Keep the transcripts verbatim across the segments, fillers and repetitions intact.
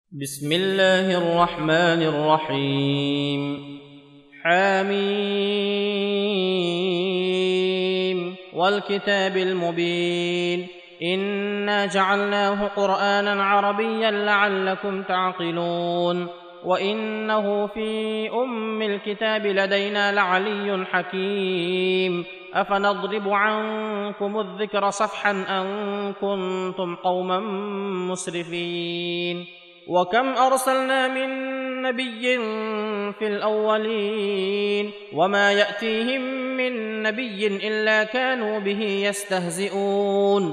بسم الله الرحمن الرحيم حميم والكتاب المبين إنا جعلناه قرآنا عربيا لعلكم تعقلون وإنه في أم الكتاب لدينا لعلي حكيم أفنضرب عنكم الذكر صفحا أن كنتم قوما مسرفين وكم أرسلنا من نبي في الأولين وما يأتيهم من نبي إلا كانوا به يستهزئون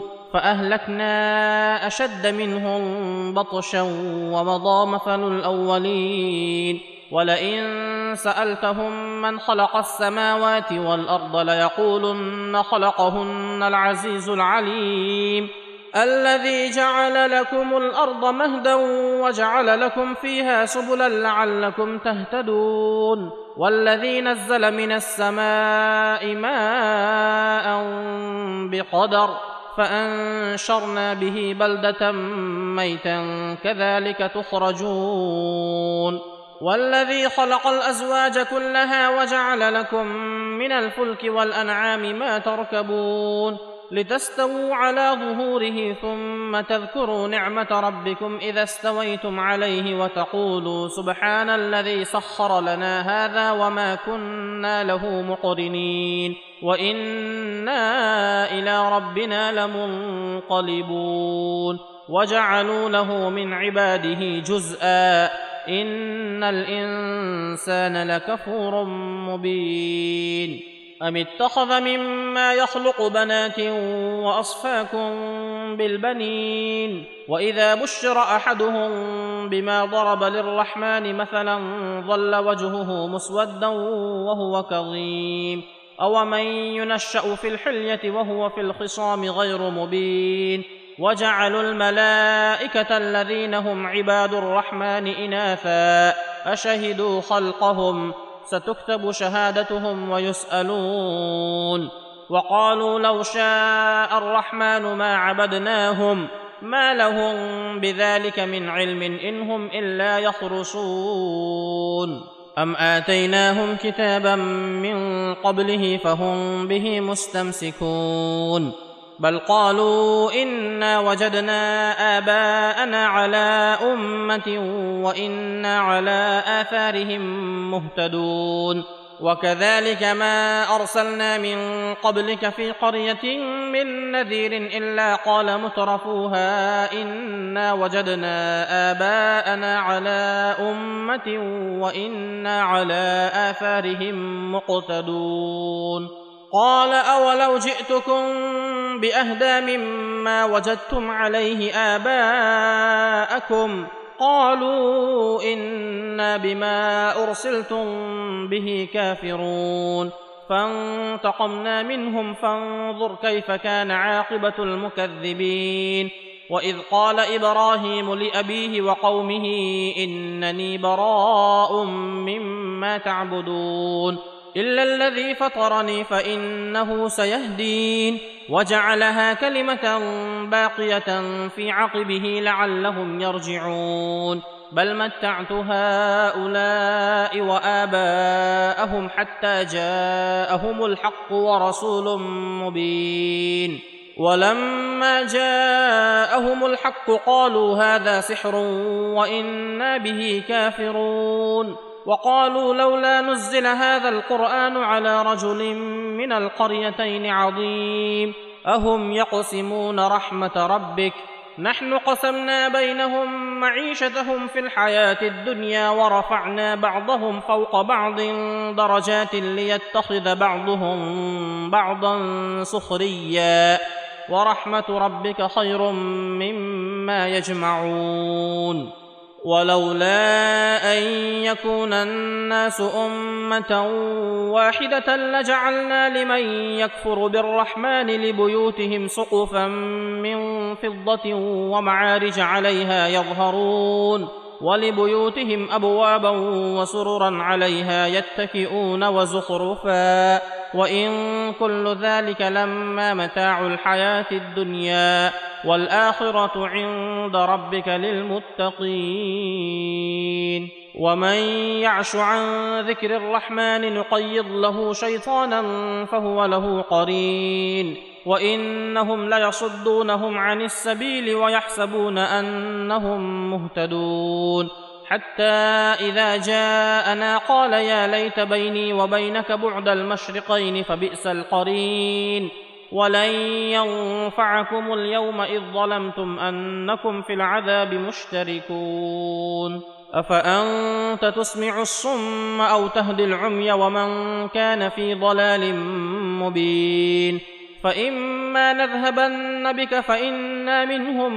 فأهلكنا أشد منهم بطشا ومضى مثل الأولين ولئن سألتهم من خلق السماوات والأرض ليقولن خلقهن العزيز العليم الذي جعل لكم الأرض مهدا وجعل لكم فيها سبلا لعلكم تهتدون والذي نزل من السماء ماء بقدر فأنشرنا به بلدة ميتا كذلك تخرجون والذي خلق الأزواج كلها وجعل لكم من الفلك والأنعام ما تركبون لتستووا على ظهوره ثم تذكروا نعمة ربكم إذا استويتم عليه وتقولوا سبحان الذي سخر لنا هذا وما كنا له مقرنين وإنا إلى ربنا لمنقلبون وجعلوا له من عباده جزءا إن الإنسان لكفور مبين أم اتخذ مما يخلق بنات وأصفاكم بالبنين وإذا بشر أحدهم بما ضرب للرحمن مثلا ظل وجهه مسودا وهو كظيم أومن ينشأ في الحلية وهو في الخصام غير مبين وجعلوا الملائكة الذين هم عباد الرحمن إناثا أشهدوا خلقهم ستكتب شهادتهم ويسألون وقالوا لو شاء الرحمن ما عبدناهم ما لهم بذلك من علم إن هم إلا يخرصون أم آتيناهم كتابا من قبله فهم به مستمسكون بل قالوا إنا وجدنا آباءنا على أمة وإنا على آثارهم مهتدون وكذلك ما أرسلنا من قبلك في قرية من نذير إلا قال مترفوها إنا وجدنا آباءنا على أمة وإنا على آثارهم مقتدون قال أولو جئتكم بأهدى مما وجدتم عليه آباءكم قالوا إنا بما أرسلتم به كافرون فانتقمنا منهم فانظر كيف كان عاقبة المكذبين وإذ قال إبراهيم لأبيه وقومه إنني براء مما تعبدون إلا الذي فطرني فإنه سيهدين وجعلها كلمة باقية في عقبه لعلهم يرجعون بل متعت هؤلاء وآباءهم حتى جاءهم الحق ورسول مبين ولما جاءهم الحق قالوا هذا سحر وإنا به كافرون وقالوا لولا نزل هذا القرآن على رجل من القريتين عظيم أهم يقسمون رحمة ربك نحن قسمنا بينهم معيشتهم في الحياة الدنيا ورفعنا بعضهم فوق بعض درجات ليتخذ بعضهم بعضا سخريا ورحمة ربك خير مما يجمعون ولولا أن يكون الناس أمة واحدة لجعلنا لمن يكفر بالرحمن لبيوتهم سقفا من فضة ومعارج عليها يظهرون ولبيوتهم أبوابا وسررا عليها يتكئون وزخرفا وإن كل ذلك لما متاع الحياة الدنيا والآخرة عند ربك للمتقين. ومن يعش عن ذكر الرحمن نقيض له شيطانا فهو له قرين وإنهم ليصدونهم عن السبيل ويحسبون أنهم مهتدون حتى إذا جاءنا قال يا ليت بيني وبينك بعد المشرقين فبئس القرين ولن ينفعكم اليوم إذ ظلمتم أنكم في العذاب مشتركون. أفأنت تسمع الصم أو تهدي العمي ومن كان في ضلال مبين. فإما نذهبن بك فإنا منهم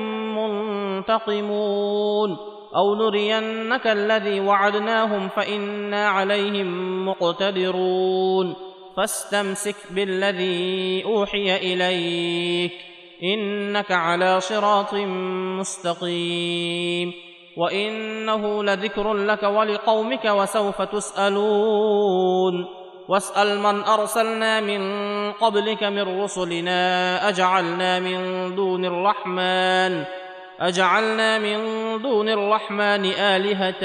منتقمون أو نرينك الذي وعدناهم فإنا عليهم مقتدرون فاستمسك بالذي أوحي إليك إنك على صراط مستقيم وإنه لذكر لك ولقومك وسوف تسألون. واسأل من أرسلنا من قبلك من رسلنا أجعلنا من دون الرحمن أجعلنا من دون الرحمن آلهة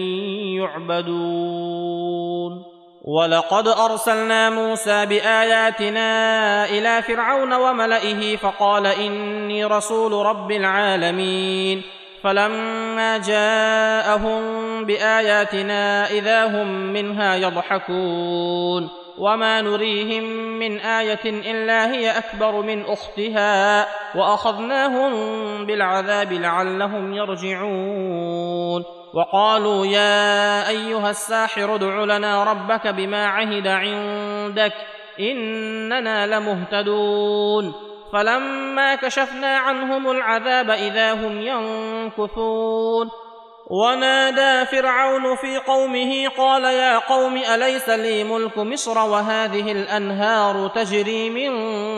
يعبدون. ولقد أرسلنا موسى بآياتنا إلى فرعون وملئه فقال إني رسول رب العالمين فلما جاءهم بآياتنا إذا هم منها يضحكون وما نريهم من آية إلا هي أكبر من أختها وأخذناهم بالعذاب لعلهم يرجعون. وقالوا يا أيها الساحر ادع لنا ربك بما عهد عندك إننا لمهتدون. فلما كشفنا عنهم العذاب إذا هم ينكثون. ونادى فرعون في قومه قال يا قوم أليس لي ملك مصر وهذه الأنهار تجري من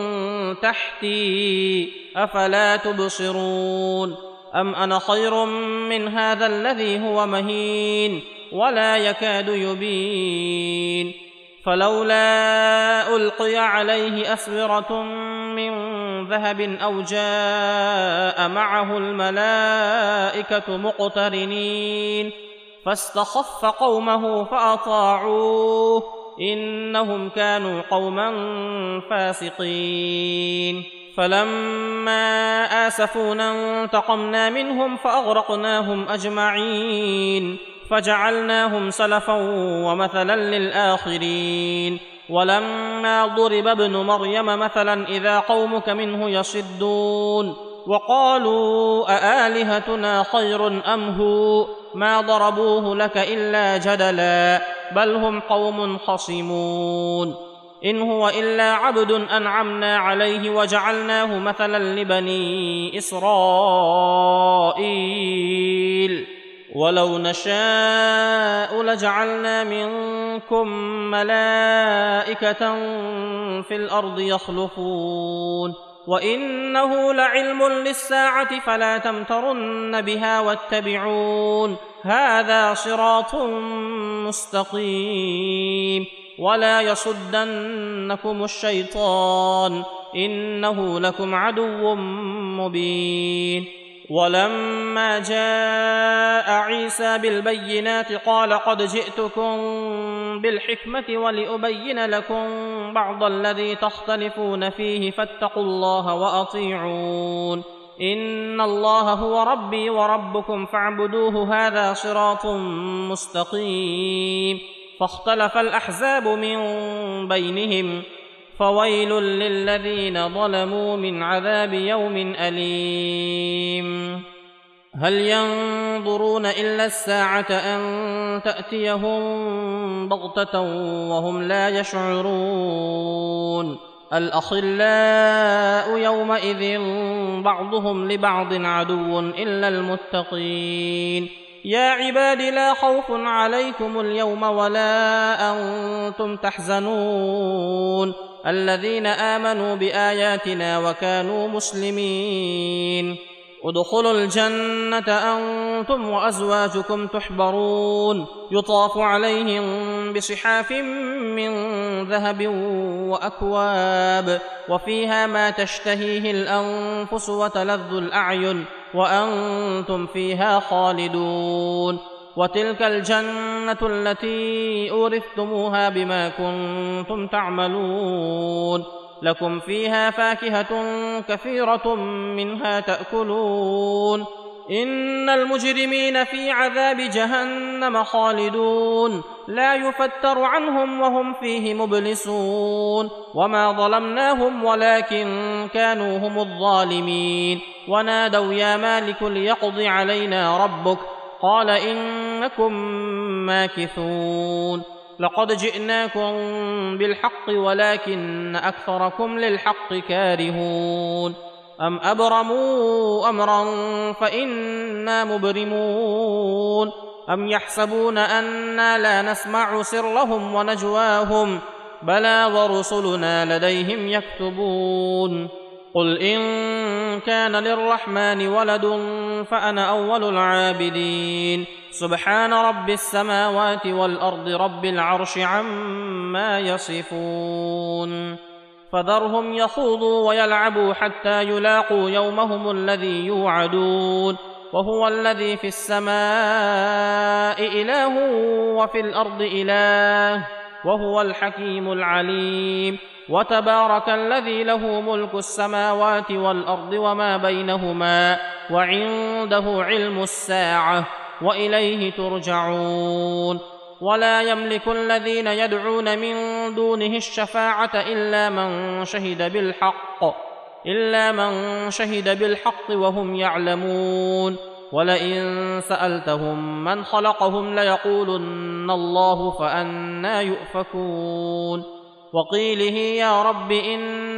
تحتي أفلا تبصرون أم أنا خير من هذا الذي هو مهين ولا يكاد يبين. فلولا ألقي عليه أسورة من ذهب أو جاء معه الملائكة مقترنين فاستخف قومه فأطاعوه إنهم كانوا قوما فاسقين. فلما آسفونا انتقمنا منهم فأغرقناهم أجمعين فجعلناهم سلفا ومثلا للآخرين. ولما ضرب ابن مريم مثلا إذا قومك منه يصدون وقالوا أآلهتنا خير أم هو ما ضربوه لك إلا جدلا بل هم قوم خصمون. إن هو إلا عبد أنعمنا عليه وجعلناه مثلا لبني إسرائيل ولو نشاء لجعلنا منكم ملائكة في الأرض يخلفون وإنه لعلم للساعة فلا تمترن بها واتبعون هذا صراط مستقيم ولا يصدنكم الشيطان إنه لكم عدو مبين. ولما جاء عيسى بالبينات قال قد جئتكم بالحكمة ولأبين لكم بعض الذي تختلفون فيه فاتقوا الله وأطيعون إن الله هو ربي وربكم فاعبدوه هذا صراط مستقيم. فاختلف الأحزاب من بينهم فويل للذين ظلموا من عذاب يوم أليم. هل ينظرون إلا الساعة أن تأتيهم بغتة وهم لا يشعرون. الأخلاء يومئذ بعضهم لبعض عدو إلا المتقين. يا عباد لا خوف عليكم اليوم ولا أنتم تحزنون الذين آمنوا بآياتنا وكانوا مسلمين. ادخلوا الجنة أنتم وأزواجكم تحبرون يطاف عليهم بصحاف من ذهب وأكواب وفيها ما تشتهيه الأنفس وتلذ الأعين وأنتم فيها خالدون وتلك الجنة التي أورثتموها بما كنتم تعملون لكم فيها فاكهة كثيرة منها تأكلون إن المجرمين في عذاب جهنم خالدون لا يفتر عنهم وهم فيه مبلسون وما ظلمناهم ولكن كانوا هم الظالمين ونادوا يا مالك ليقض علينا ربك قال إنكم ماكثون لقد جئناكم بالحق ولكن أكثركم للحق كارهون أم أبرموا أمرا فإنا مبرمون أم يحسبون أنا لا نسمع سرهم ونجواهم بلى ورسلنا لديهم يكتبون قل إن كان للرحمن ولد فأنا أول العابدين سبحان رب السماوات والأرض رب العرش عما يصفون فذرهم يخوضوا ويلعبوا حتى يلاقوا يومهم الذي يوعدون وهو الذي في السماء إله وفي الأرض إله وهو الحكيم العليم وتبارك الذي له ملك السماوات والأرض وما بينهما وعنده علم الساعة وإليه ترجعون ولا يملك الذين يدعون من دونه الشفاعة إلا من شهد بالحق إلا من شهد بالحق وهم يعلمون ولئن سألتهم من خلقهم ليقولن الله فأنى يؤفكون وقيله يا رب إن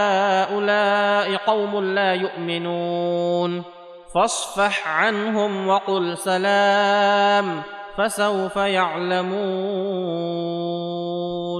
هؤلاء قوم لا يؤمنون فاصفح عنهم وقل سلام فسوف يعلمون.